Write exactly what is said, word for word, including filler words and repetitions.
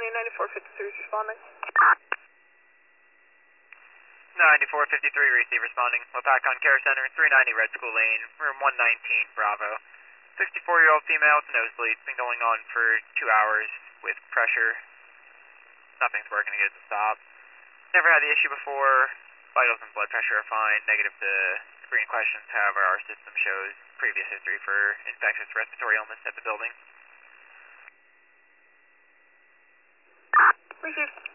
ninety-four fifty-three is responding. ninety-four fifty-three, receive responding. Lopakon Care Center, three ninety Red School Lane, room one nineteen, Bravo. sixty-four-year-old female with nosebleeds, been going on for two hours with pressure. Nothing's working to get it to stop. Never had the issue before. Vitals and blood pressure are fine. Negative to screen questions, however, our system shows previous history for infectious respiratory illness at the building. Received.